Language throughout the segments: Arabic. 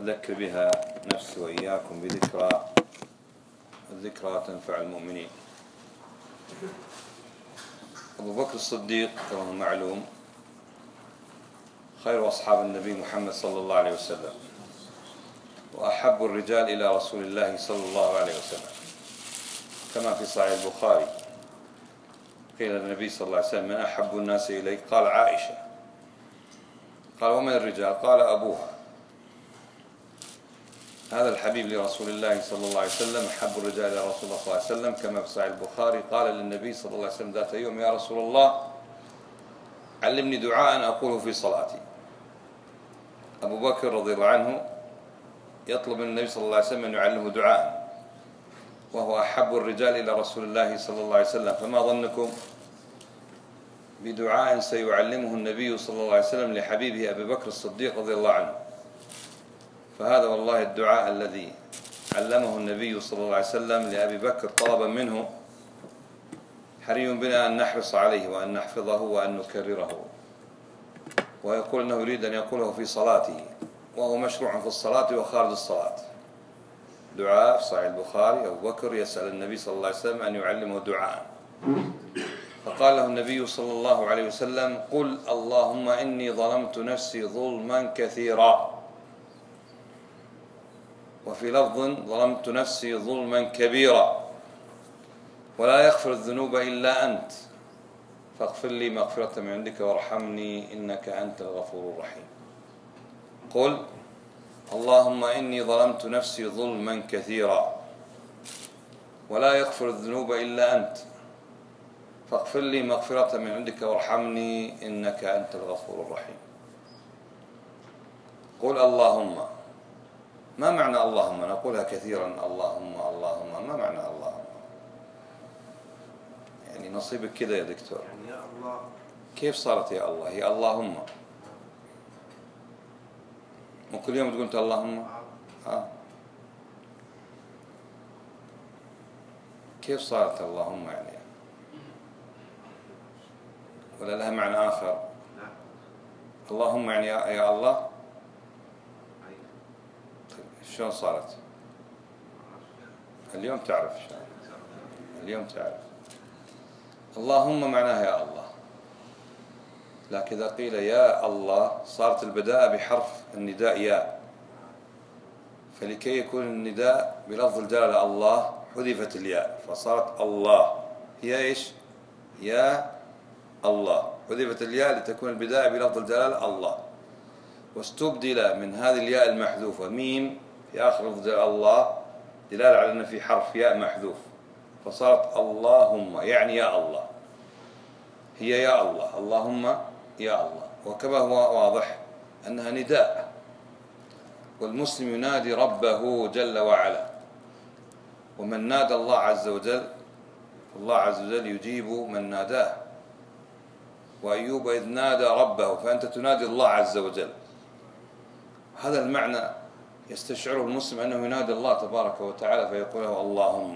أذكر بها نفسي وإياكم بذكرى، الذكرى تنفع المؤمنين. أبو بكر الصديق كما معلوم خير أصحاب النبي محمد صلى الله عليه وسلم، وأحب الرجال إلى رسول الله صلى الله عليه وسلم، كما في صحيح البخاري قيل للنبي صلى الله عليه وسلم: من أحب الناس إليك؟ قال: عائشة. قال: ومن الرجال؟ قال: أبوها. هذا الحبيب لرسول الله صلى الله عليه وسلم أحب الرجال إلى رسول الله صلى الله عليه وسلم، كما في صحيح البخاري قال للنبي صلى الله عليه وسلم ذات يوم: يا رسول الله علمني دعاء أقوله في صلاتي. أبو بكر رضي الله عنه يطلب من النبي صلى الله عليه وسلم أن يعلمه دعاء، وهو أحب الرجال إلى رسول الله صلى الله عليه وسلم، فما ظنكم بدعاء سيعلمه النبي صلى الله عليه وسلم لحبيبه أبي بكر الصديق رضي الله عنه؟ فهذا والله الدعاء الذي علمه النبي صلى الله عليه وسلم لأبي بكر طلبا منه، حري بنا أن نحرص عليه وأن نحفظه وأن نكرره. ويقول أنه يريد أن يقوله في صلاته، وهو مشروع في الصلاة وخارج الصلاة. دعاء في صحيح البخاري: أبو بكر يسأل النبي صلى الله عليه وسلم أن يعلمه دعاء، فقال له النبي صلى الله عليه وسلم: قل اللهم إني ظلمت نفسي ظلما كثيرا، وفي لفظ: ظلمت نفسي ظلما كبيرا، ولا يغفر الذنوب إلا أنت، فاغفر لي مغفرة من عندك وارحمني إنك أنت الغفور الرحيم. قل اللهم إني ظلمت نفسي ظلما كثيرا، ولا يغفر الذنوب إلا أنت، فاغفر لي مغفرة من عندك وارحمني إنك أنت الغفور الرحيم. قل اللهم. ما معنى اللهم؟ نقولها كثيرا: اللهم اللهم. ما معنى اللهم؟ يعني نصيبك كذا يا دكتور، يعني يا الله. كيف صارت يا الله؟ هي اللهم، مو كل يوم تقول اللهم؟ كيف صارت اللهم يعني؟ ولا لها معنى آخر؟ اللهم يعني يا الله. شلون صارت؟ اليوم تعرف إن شاء الله. اليوم تعرف. اللهم معناها يا الله، لكن إذا قيل يا الله صارت البداءة بحرف النداء يا، فلكي يكون النداء بلفظ الجلالة الله حذفت الياء فصارت الله. هي إيش؟ يا الله، حذفت الياء لتكون البداية بلفظ الجلالة الله، واستبدل من هذه الياء المحذوفة ميم في آخر لفظ الله، دلالة على أن في حرف ياء محذوف، فصارت اللهم يعني يا الله. هي يا الله، اللهم يا الله. وكما هو واضح أنها نداء، والمسلم ينادي ربه جل وعلا، ومن نادى الله عز وجل الله عز وجل يجيب من ناداه. وأيوب إذ نادى ربه، فأنت تنادي الله عز وجل. هذا المعنى يستشعره المسلم أنه ينادي الله تبارك وتعالى فيقول له اللهم.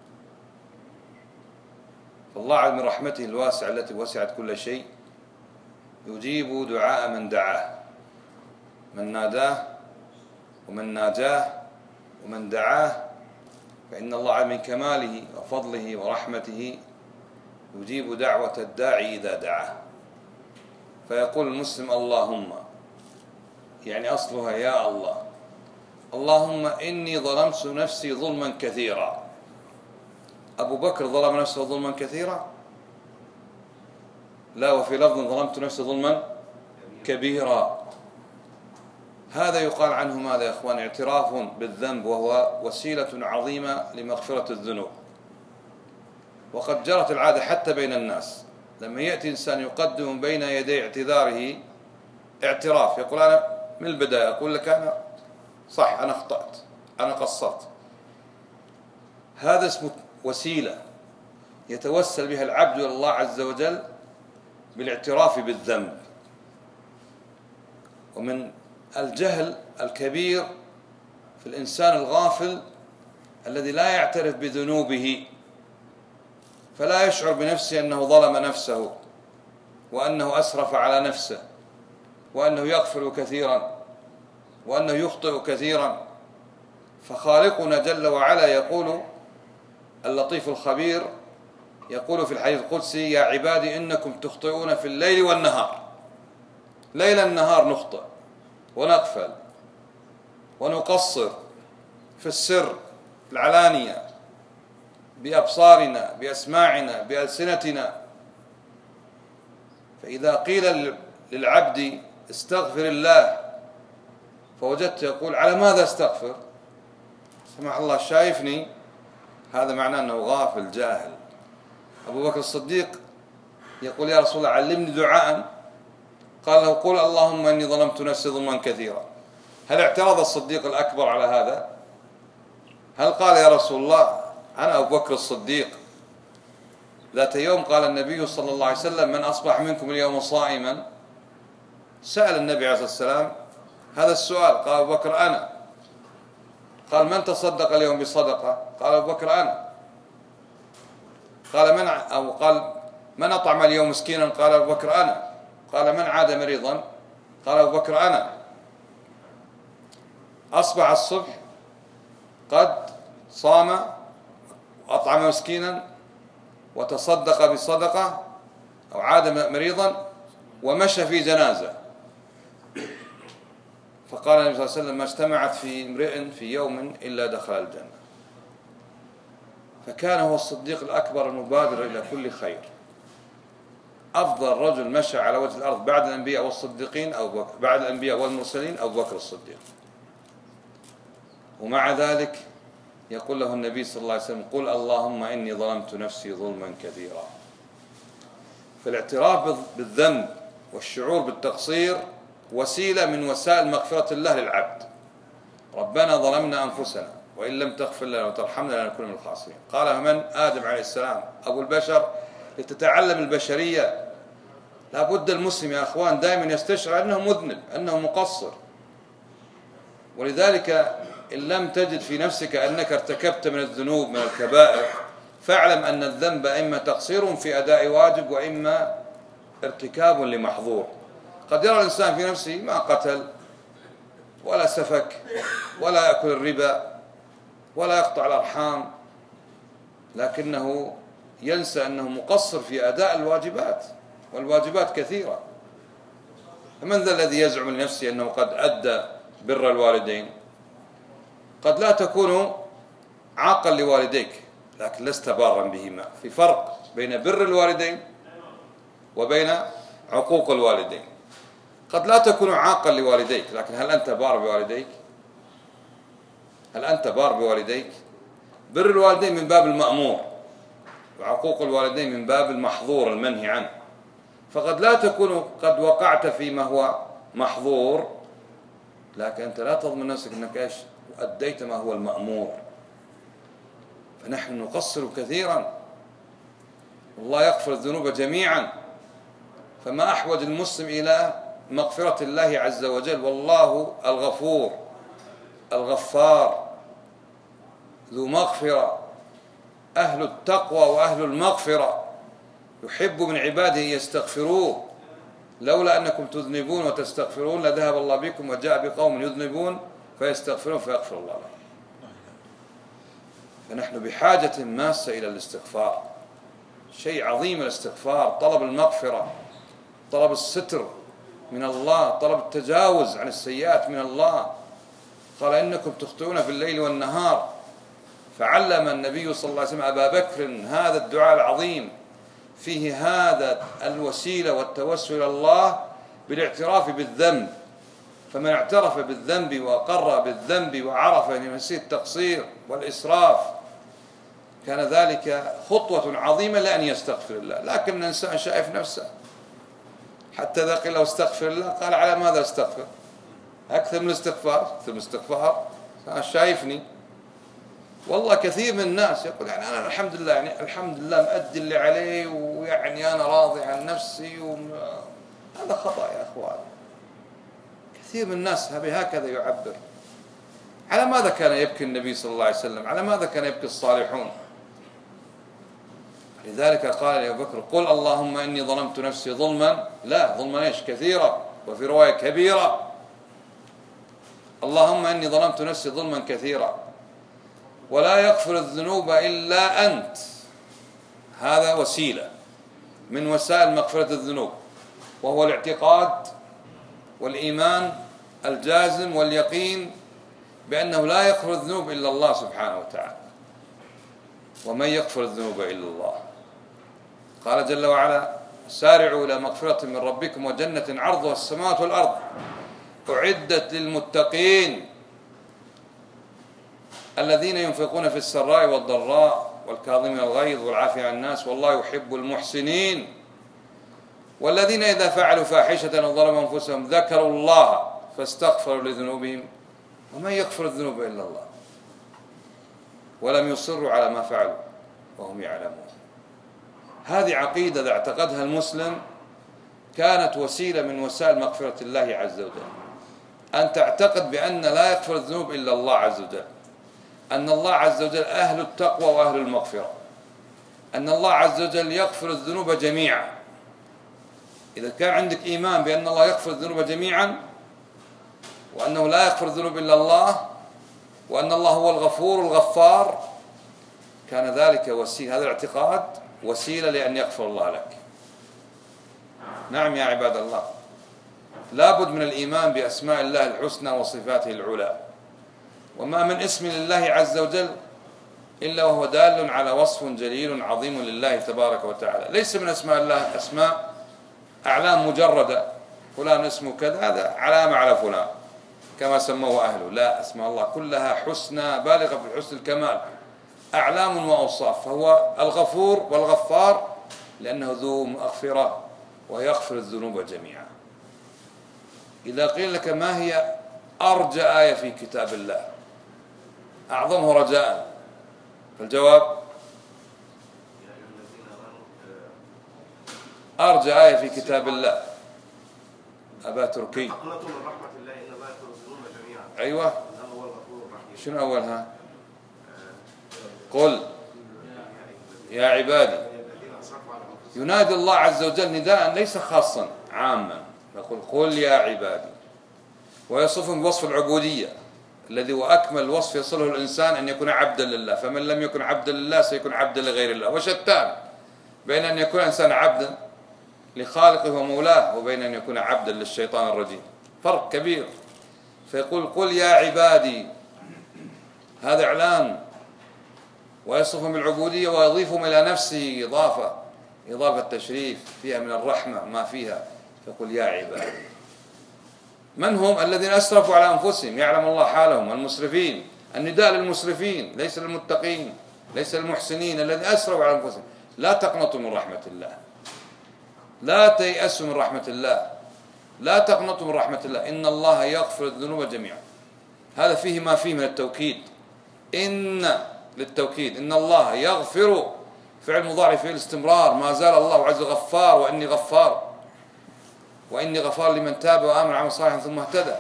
فالله من رحمته الواسعة التي وسعت كل شيء يجيب دعاء من دعاه، من ناداه ومن ناجاه ومن دعاه، فإن الله من كماله وفضله ورحمته يجيب دعوة الداعي إذا دعاه. فيقول المسلم اللهم، يعني أصلها يا الله. اللهم إني ظلمت نفسي ظلما كثيرا. أبو بكر ظلم نفسه ظلما كثيرا؟ لا، وفي لفظ ظلمت نفسي ظلما كبيرا. هذا يقال عنه ماذا يا إخوان؟ اعتراف بالذنب، وهو وسيلة عظيمة لمغفرة الذنوب. وقد جرت العادة حتى بين الناس، لما يأتي إنسان يقدم بين يدي اعتذاره اعتراف، يقول أنا من البداية أقول لك أنا صح، أنا أخطأت، أنا قصرت. هذا اسمه وسيلة يتوسل بها العبد إلى الله عز وجل بالاعتراف بالذنب. ومن الجهل الكبير في الإنسان الغافل الذي لا يعترف بذنوبه، فلا يشعر بنفسه أنه ظلم نفسه، وأنه أسرف على نفسه، وأنه يغفر كثيرا، وأنه يخطئ كثيرا. فخالقنا جل وعلا يقول اللطيف الخبير يقول في الحديث القدسي: يا عبادي إنكم تخطئون في الليل والنهار. ليل النهار نخطئ ونغفل ونقصر في السر، في العلانية، بأبصارنا، بأسماعنا، بألسنتنا. فإذا قيل للعبد استغفر الله فوجدت يقول: على ماذا استغفر؟ سمح الله شايفني؟ هذا معناه أنه غافل جاهل. أبو بكر الصديق يقول: يا رسول الله علمني دعاء. قال له: قل اللهم إني ظلمت نفسي ظلما كثيرا. هل اعترض الصديق الأكبر على هذا؟ هل قال: يا رسول الله أنا أبو بكر الصديق؟ ذات يوم قال النبي صلى الله عليه وسلم: من أصبح منكم اليوم صائما؟ سأل النبي عليه الصلاة والسلام هذا السؤال، قال أبو بكر: أنا. قال: من تصدق اليوم بصدقة؟ قال أبو بكر: أنا. قال من أطعم اليوم مسكينا؟ قال أبو بكر: أنا. قال: من عاد مريضا؟ قال أبو بكر: أنا. أصبح الصبح قد صام وأطعم مسكينا وتصدق بصدقة أو عاد مريضا ومشى في جنازة. فقال النبي صلى الله عليه وسلم: ما اجتمعت في امرئ في يوم إلا دخل الجنة. فكان هو الصديق الأكبر المبادر إلى كل خير. أفضل رجل مشى على وجه الأرض بعد الأنبياء والصديقين أو بعد الأنبياء والمرسلين أبو بكر الصديق. ومع ذلك يقول له النبي صلى الله عليه وسلم: قل اللهم إني ظلمت نفسي ظلما كثيرا. فالاعتراف بالذنب والشعور بالتقصير وسيلة من وسائل مغفرة الله للعبد. ربنا ظلمنا أنفسنا وإن لم تغفر لنا وترحمنا لنكون من الخاسرين. قال من؟ آدم عليه السلام أبو البشر. لتتعلم البشرية لابد المسلم يا أخوان دائما يستشعر أنه مذنب، أنه مقصر. ولذلك إن لم تجد في نفسك أنك ارتكبت من الذنوب من الكبائر فاعلم أن الذنب إما تقصير في أداء واجب وإما ارتكاب لمحظور. قد يرى الإنسان في نفسه ما قتل ولا سفك ولا يأكل الربا ولا يقطع الأرحام، لكنه ينسى أنه مقصر في أداء الواجبات، والواجبات كثيرة. فمن ذا الذي يزعم لنفسه أنه قد أدى بر الوالدين؟ قد لا تكون عاقا لوالديك لكن لست بارا بهما. في فرق بين بر الوالدين وبين عقوق الوالدين. قد لا تكون عاقا لوالديك لكن هل أنت بار بوالديك؟ هل أنت بار بوالديك؟ بر الوالدين من باب المأمور وعقوق الوالدين من باب المحظور المنهي عنه. فقد لا تكون قد وقعت فيما هو محظور لكن أنت لا تضمن نفسك أنك إيش أديت ما هو المأمور. فنحن نقصر كثيرا والله يغفر الذنوب جميعا. فما أحوج المسلم إلى مغفرة الله عز وجل، والله الغفور الغفار ذو مغفرة، أهل التقوى وأهل المغفرة، يحب من عباده يستغفروه. لولا أنكم تذنبون وتستغفرون لذهب الله بكم وجاء بقوم يذنبون فيستغفرون فيغفر الله لهم. فنحن بحاجة ماسة إلى الاستغفار، شيء عظيم الاستغفار، طلب المغفرة، طلب الستر من الله، طلب التجاوز عن السيئات من الله. قال إنكم تخطئون في الليل والنهار، فعلم النبي صلى الله عليه وسلم أبا بكر هذا الدعاء العظيم فيه هذا الوسيلة والتوسل إلى الله بالاعتراف بالذنب. فمن اعترف بالذنب وقر بالذنب وعرف نفسه التقصير والإسراف كان ذلك خطوة عظيمة لأن يستغفر الله. لكن الإنسان شايف نفسه، حتى إذا قيل له استغفر الله قال على ماذا استغفر؟ أكثر من الاستغفار، أكثر من الاستغفار شايفني. والله كثير من الناس يقول يعني أنا الحمد لله، يعني الحمد لله مؤدي اللي عليه، ويعني أنا راضي عن نفسي هذا خطأ يا أخوان. كثير من الناس هكذا يعبر. على ماذا كان يبكي النبي صلى الله عليه وسلم؟ على ماذا كان يبكي الصالحون؟ لذلك قال لأبي بكر قل اللهم إني ظلمت نفسي ظلما، لا ظلما إيش كثيرا، وفي رواية كبيرة. اللهم إني ظلمت نفسي ظلما كثيرا ولا يغفر الذنوب إلا أنت. هذا وسيلة من وسائل مغفرة الذنوب، وهو الاعتقاد والإيمان الجازم واليقين بأنه لا يغفر الذنوب إلا الله سبحانه وتعالى. ومن يغفر الذنوب إلا الله؟ قال جل وعلا: سارعوا إلى مغفرة من ربكم وجنة عرضها السماوات والأرض أعدت للمتقين الذين ينفقون في السراء والضراء والكاظمين الغيظ والعافين عن الناس والله يحب المحسنين والذين إذا فعلوا فاحشة أو ظلموا أنفسهم ذكروا الله فاستغفروا لذنوبهم ومن يغفر الذنوب إلا الله ولم يصروا على ما فعلوا وهم يعلمون. هذه عقيدة إذا اعتقدها المسلم كانت وسيلة من وسائل مغفرة الله عز وجل. أن تعتقد بأن لا يغفر الذنوب إلا الله عز وجل، أن الله عز وجل أهل التقوى وأهل المغفرة، أن الله عز وجل يغفر الذنوب جميعا. إذا كان عندك إيمان بأن الله يغفر الذنوب جميعا وأنه لا يغفر الذنوب إلا الله وأن الله هو الغفور الغفار، كان ذلك وسيلة، هذا الاعتقاد وسيلة لأن يغفر الله لك. نعم يا عباد الله، لابد من الإيمان بأسماء الله الحسنى وصفاته العلى، وما من اسم لله عز وجل إلا وهو دال على وصف جليل عظيم لله تبارك وتعالى. ليس من أسماء الله أسماء أعلام مجردة، فلان اسمه كذا، هذا علامة على فلان كما سموه أهله. لا، أسماء الله كلها حسنى بالغة في الحسن الكمال، أعلام وأوصاف. فهو الغفور والغفار لأنه ذو مغفرة ويغفر الذنوب جميعا. إذا قيل لك ما هي أرجى آية في كتاب الله، أعظمه رجاء، فالجواب أرجى آية في كتاب الله. أبا تركي أقنطوا من رحمة الله إن الله يغفر الذنوب جميعا. أيوة، هو الغفور الرحيم. شنو أولها؟ قل يا عبادي. ينادي الله عز وجل نداء ليس خاصا عاما، يقول قل يا عبادي، ويصفهم بوصف العبودية الذي هو أكمل وصف يصله الإنسان، أن يكون عبدا لله. فمن لم يكن عبدا لله سيكون عبدا لغير الله. وشتان بين أن يكون الإنسان عبدا لخالقه ومولاه وبين أن يكون عبدا للشيطان الرجيم، فرق كبير. فيقول قل يا عبادي، هذا إعلان، ويصفهم بالعبودية ويضيفهم إلى نفسه إضافة تشريف فيها من الرحمة ما فيها. فقل يا عبادي. من هم الذين أسرفوا على أنفسهم؟ يعلم الله حالهم، المسرفين. النداء للمسرفين ليس للمتقين، ليس للمحسنين، الذين أسرفوا على أنفسهم. لا تقنطوا من رحمة الله، لا تيأسوا من رحمة الله، لا تقنطوا من رحمة الله، إن الله يغفر الذنوب جميعا. هذا فيه ما فيه من التوكيد، إن للتوكيد، إن الله يغفر، فعل مضارع فيه الاستمرار، ما زال الله عز وجل غفار، وإني غفار، وإني غفار لمن تاب وآمن وعمل صالحا ثم اهتدى.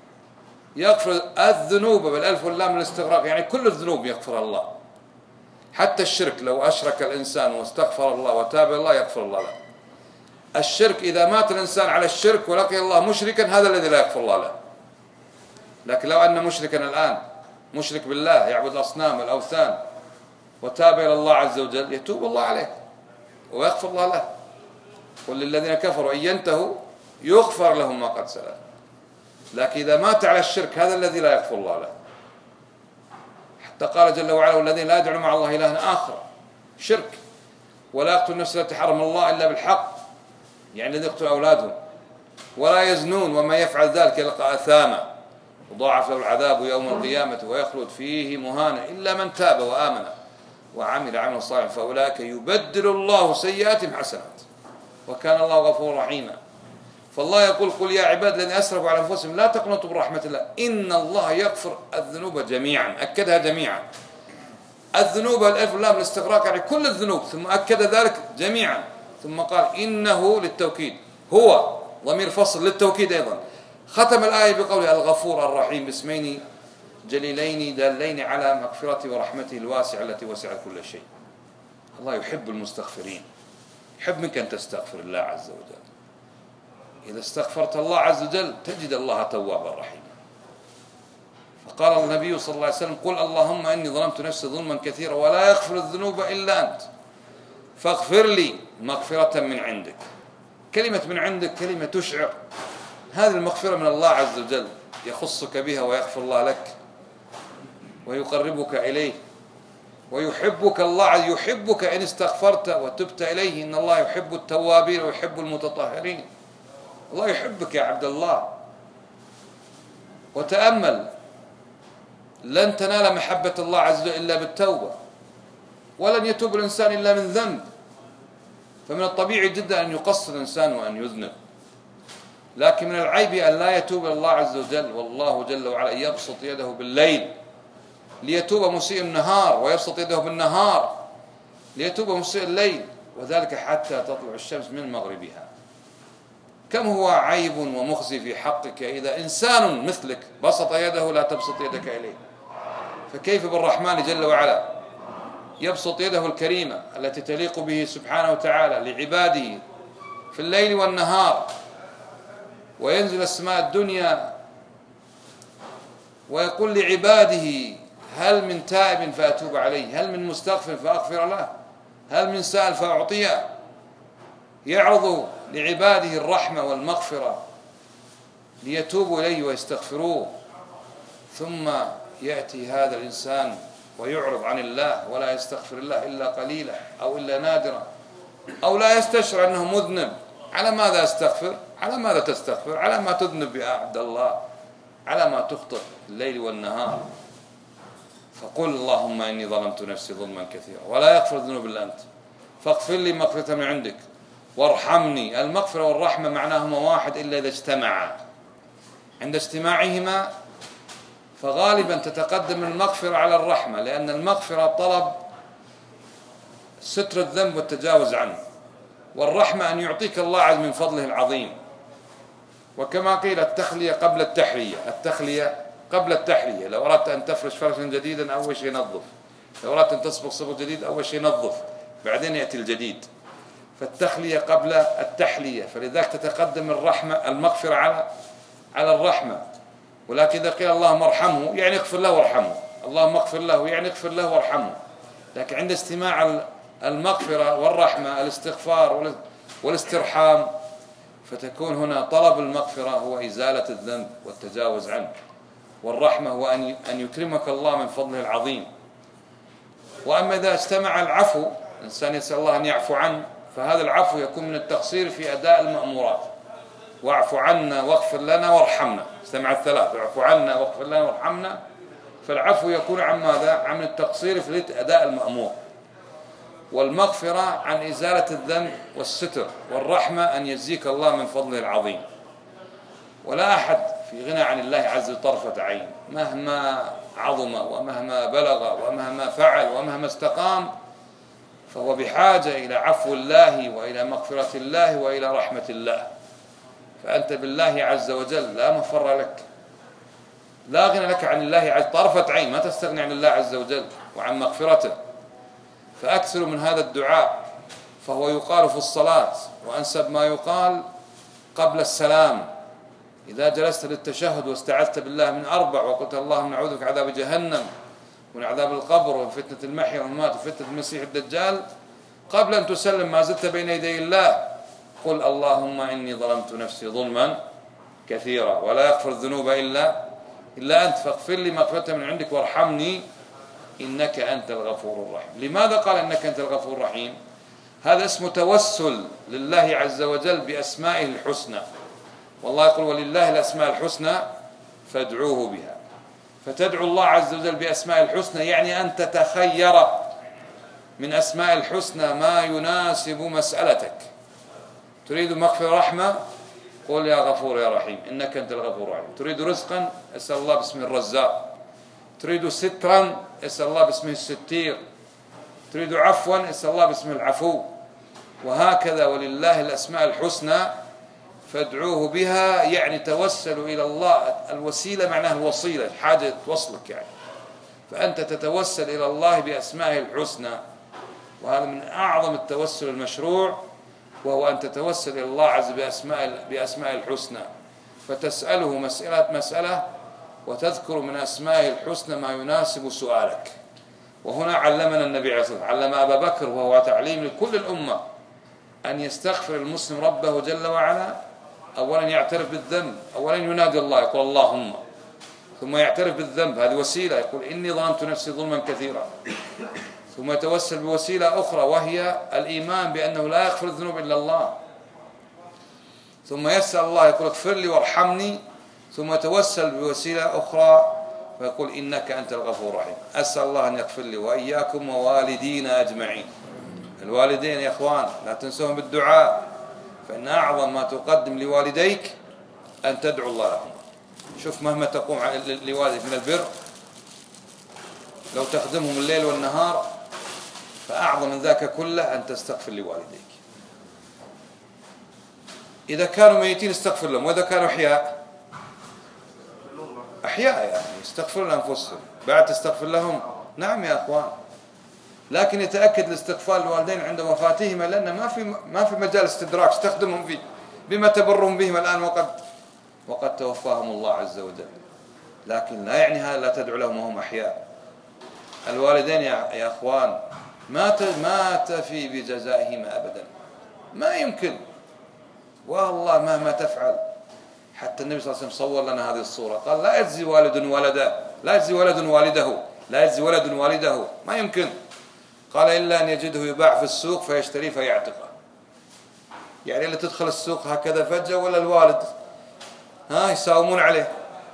يغفر الذنوب بالألف واللام الاستغراق، يعني كل الذنوب يغفر الله، حتى الشرك. لو أشرك الإنسان واستغفر الله وتاب الله يغفر الله له. الشرك إذا مات الإنسان على الشرك ولقي الله مشركا، هذا الذي لا يغفر الله له. لكن لو أن مشركا الآن مشرك بالله يعبد الأصنام والأوثان وتاب إلى الله عز وجل، يتوب الله عليه ويغفر الله له. قل للذين كفروا إن ينتهوا يغفر لهم ما قد سلف. لكن إذا مات على الشرك هذا الذي لا يغفر الله له. حتى قال جل وعلا والذين لا يدعون مع الله إلها آخر، شرك. ولا يقتل النفس التي حرم الله إلا بالحق، يعني الذي يقتل أولادهم. ولا يزنون ومن يفعل ذلك يلقى أثاما وضاعف له العذاب يوم القيامة ويخلد فيه مهانا إلا من تاب وآمن وعمل عملا صالحا فأولئك يبدل الله سيئاتهم حسنات وكان الله غفورا رحيما. فالله يقول قل يا عباد الذين أسرفوا على أنفسهم لا تقنطوا من رحمة الله إن الله يغفر الذنوب جميعا. أكدها جميعا، الذنوب الألف واللام الاستغراق، يعني كل الذنوب، ثم أكد ذلك جميعا، ثم قال إنه للتوكيد، هو ضمير فصل للتوكيد أيضا. ختم الآية بقوله الغفور الرحيم باسمين جليلين دالين على مغفرته ورحمته الواسعة التي وسعت كل شيء. الله يحب المستغفرين، يحب منك أن تستغفر الله عز وجل. إذا استغفرت الله عز وجل تجد الله توابا رحيما. فقال النبي صلى الله عليه وسلم: قل اللهم إني ظلمت نفسي ظلما كثيرا ولا يغفر الذنوب إلا أنت فاغفر لي مغفرة من عندك. كلمة من عندك كلمة تشعر هذه المغفرة من الله عز وجل، يخصك بها ويغفر الله لك ويقربك إليه ويحبك. الله يحبك إن استغفرت وتبت إليه، إن الله يحب التوابين ويحب المتطهرين. الله يحبك يا عبد الله. وتأمل، لن تنال محبة الله عز وجل إلا بالتوبة، ولن يتوب الإنسان إلا من ذنب. فمن الطبيعي جدا أن يقصر الإنسان وأن يذنب، لكن من العيب أن لا يتوب إلى الله عز وجل. والله جل وعلا يبسط يده بالليل ليتوب مسيء النهار، ويبسط يده بالنهار ليتوب مسيء الليل، وذلك حتى تطلع الشمس من مغربها. كم هو عيب ومخزي في حقك إذا إنسان مثلك بسط يده لا تبسط يدك إليه، فكيف بالرحمن جل وعلا يبسط يده الكريمة التي تليق به سبحانه وتعالى لعباده في الليل والنهار، وينزل السماء الدنيا ويقول لعباده: هل من تائب فأتوب عليه، هل من مستغفر فأغفر له، هل من سائل فأعطيه. يعرض لعباده الرحمة والمغفرة ليتوبوا إليه ويستغفروه، ثم يأتي هذا الإنسان ويعرض عن الله ولا يستغفر الله إلا قليلا أو إلا نادرا، أو لا يستشعر أنه مذنب. على ماذا يستغفر؟ على ماذا تستغفر؟ على ما تذنب يا عبد الله، على ما تخطئ الليل والنهار. فقل اللهم إني ظلمت نفسي ظلما كثيرا ولا يغفر الذنوب إلا أنت فاغفر لي مغفرة من عندك وارحمني. المغفرة والرحمة معناهما واحد إلا إذا اجتمعا. عند اجتماعهما فغالبا تتقدم المغفرة على الرحمة، لأن المغفرة طلب ستر الذنب والتجاوز عنه، والرحمة أن يعطيك الله عز من فضله العظيم. وكما قيل: التخلية قبل التحلية. التخلية قبل التحلية. لو أردت أن تفرش فرشا جديدا أول شيء نظف، لو أردت أن تصبغ صبغ جديد أول شيء نظف، بعدين يأتي الجديد. فالتخلية قبل التحلية، فلذلك تتقدم الرحمة المغفرة على الرحمة. ولكن إذا قيل اللهم ارحمه يعني اغفر له وارحمه، اللهم اغفر له يعني اغفر له وارحمه. لكن عند استماع المغفرة والرحمة الاستغفار والاسترحام، فتكون هنا طلب المغفرة هو إزالة الذنب والتجاوز عنه، والرحمة هو أن يكرمك الله من فضله العظيم. وأما إذا اجتمع العفو، الإنسان يسأل الله أن يعفو عنه، فهذا العفو يكون من التقصير في أداء المأمورات. واعف عنا واغفر لنا وارحمنا، اجتمع الثلاث: اعف عنا واغفر لنا وارحمنا. فالعفو يكون عن ماذا؟ عن التقصير في أداء المأمور، والمغفرة عن إزالة الذنب والستر، والرحمة أن يجزيك الله من فضله العظيم. ولا أحد في غنى عن الله عز وجل طرفة عين، مهما عظم ومهما بلغ ومهما فعل ومهما استقام، فهو بحاجة إلى عفو الله وإلى مغفرة الله وإلى رحمة الله. فأنت بالله عز وجل لا مفر لك، لا غنى لك عن الله عز طرفة عين، ما تستغني عن الله عز وجل وعن مغفرته. فأكثر من هذا الدعاء، فهو يقال في الصلاة، وأنسب ما يقال قبل السلام. إذا جلست للتشهد واستعذت بالله من 4 وقلت اللهم نعوذ بك عذاب جهنم ومن عذاب القبر وفتنة المحيا والممات وفتنة المسيح الدجال، قبل أن تسلم ما زلت بين يدي الله قل اللهم إني ظلمت نفسي ظلما كثيرا ولا يغفر الذنوب إلا أنت فاغفر لي مغفرة من عندك وارحمني إنك أنت الغفور الرحيم. لماذا قال إنك أنت الغفور الرحيم؟ هذا اسم توسل لله عز وجل بأسمائه الحسنى، والله يقول ولله الأسماء الحسنى فادعوه بها. فتدعو الله عز وجل بأسماء الحسنى يعني أن تتخير من أسماء الحسنى ما يناسب مسألتك. تريد مغفرة رحمة قل يا غفور يا رحيم إنك أنت الغفور الرحيم. تريد رزقا اسأل الله باسم الرزاق. تريد سترا اسأل الله باسمه الستير. تريد عفوا اسأل الله باسم العفو. وهكذا ولله الأسماء الحسنى فادعوه بها، يعني توسلوا إلى الله. الوسيلة معناها الوصيلة، حاجة توصلك يعني. فأنت تتوسل إلى الله بأسمائه الحسنى، وهذا من أعظم التوسل المشروع، وهو أن تتوسل إلى الله عز بأسماء الحسنى، فتسأله مسألة وتذكر من أسمائه الحسنى ما يناسب سؤالك. وهنا علمنا النبي عليه الصلاة والسلام، علم أبا بكر وهو تعليم لكل الأمة أن يستغفر المسلم ربه جل وعلا. أولا يعترف بالذنب، أولا ينادي الله يقول اللهم، ثم يعترف بالذنب، هذه وسيلة، يقول إني ظلمت نفسي ظلما كثيرا، ثم يتوسل بوسيلة أخرى وهي الإيمان بأنه لا يغفر الذنوب إلا الله، ثم يسأل الله يقول اغفر لي وارحمني، ثم يتوسل بوسيلة أخرى ويقول إنك أنت الغفور الرحيم. أسأل الله أن يغفر لي وإياكم ووالدينا أجمعين. الوالدين يا إخوان لا تنسوهم بالدعاء، فإن أعظم ما تقدم لوالديك أن تدعو الله لهم. شوف مهما تقوم لوالدك من البر، لو تخدمهم الليل والنهار، فأعظم من ذاك كله أن تستغفر لوالديك. إذا كانوا ميتين استغفر لهم، وإذا كانوا أحياء يعني يستغفر لأنفسهم بعد تستغفر لهم. نعم يا أخوان، لكن يتأكد الاستغفار للوالدين عند وفاتهما، لأن ما في مجال استدراك استخدمهم فيه بما تبرهم بهم الآن وقد توفاهم الله عز وجل. لكن لا يعني هذا لا تدعو لهم وهم أحياء. الوالدين يا أخوان ما تفي بجزائهما أبدا، ما يمكن، والله مهما تفعل. حتى النبي صلى الله عليه وسلم صور لنا هذه الصورة، قال لا يجزي والد ولده، لا يجزي ولد والده، لا يجزي ولد والده، ما يمكن. قال إلا أن يجده يباع في السوق فيشتريه فيعتقه. يعني اللي تدخل السوق هكذا فجأة، ولا الوالد يساومون عليه،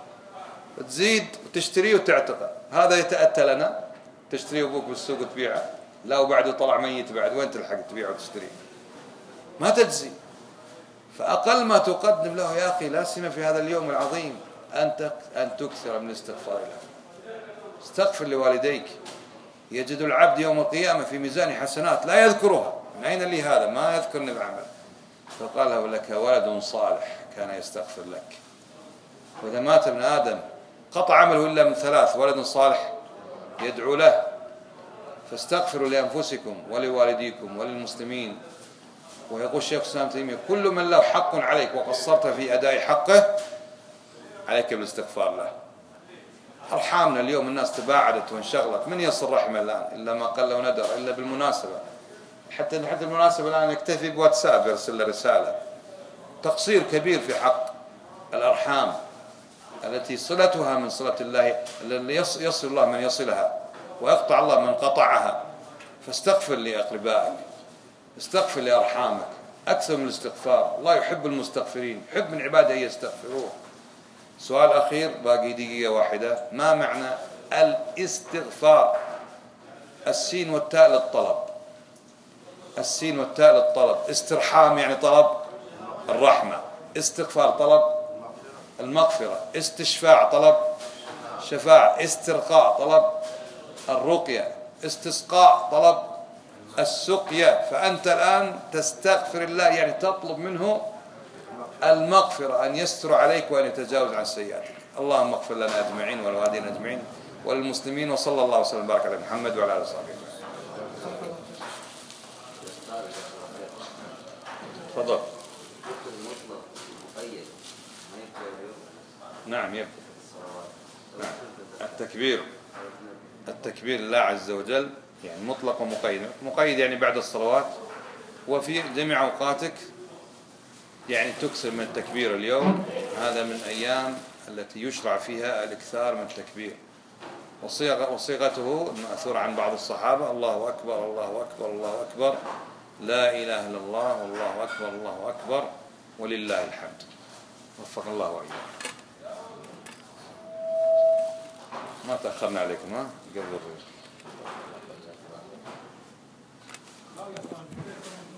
تزيد وتشتريه وتعتقه. هذا يتأتى لنا، تشتريه أبوك بالسوق وتبيعه، لا وبعده طلع ميت بعد، وين تلحق تبيعه وتشتريه؟ ما تجزي. فأقل ما تقدم له يا أخي، لا سيما في هذا اليوم العظيم، أن تكثر من الاستغفار له. استغفر لوالديك. يجد العبد يوم القيامة في ميزان حسنات لا يذكرها، من أين لي هذا؟ ما يذكرني بعمل. فقال له لك ولد صالح كان يستغفر لك. وإذا مات ابن آدم قطع عمله إلا من ثلاث: ولد صالح يدعو له. فاستغفروا لأنفسكم ولوالديكم وللمسلمين. ويقول الشيخ الإسلام ابن تيمية: كل من له حق عليك وقصرت في أداء حقه عليك بالاستغفار له. أرحامنا اليوم الناس تباعدت وانشغلت، من يصل رحمه الآن إلا ما قل وندر، إلا بالمناسبة. حتى المناسبة الآن يكتفي بواتساب يرسل له رسالة. تقصير كبير في حق الأرحام التي صلتها من صلة الله، الذي يصل الله من يصلها ويقطع الله من قطعها. فاستغفر لأقربائك، استغفر لأرحامك أكثر من الاستغفار. الله يحب المستغفرين، يحب من عباده يستغفروه. سؤال أخير باقي دقيقة واحدة: ما معنى الاستغفار؟ السين والتاء للطلب، السين والتاء للطلب. استرحام يعني طلب الرحمة، استغفار طلب المغفرة، استشفاع طلب شفاعة، استرقاء طلب الرقية، استسقاء طلب السقيا. فأنت الآن تستغفر الله، يعني تطلب منه المغفرة، أن يستر عليك وأن يتجاوز عن سيئاتك. اللهم اغفر لنا أجمعين والوالدين أجمعين والمسلمين، وصلى الله وسلم وبارك على محمد وعلى آله وصحبه أجمعين. تفضل. نعم يبقى. نعم. التكبير لله عز وجل يعني مطلق ومقيد. مقيد يعني بعد الصلوات، وفي جميع أوقاتك يعني تكثر من التكبير. اليوم هذا من أيام التي يشرع فيها الإكثار من التكبير، وصيغته مأثورة عن بعض الصحابة: الله أكبر الله أكبر الله أكبر، لا إله إلا الله والله أكبر الله أكبر ولله الحمد. وفق الله وإياكم. ما تأخرنا عليكم قبل الرؤية.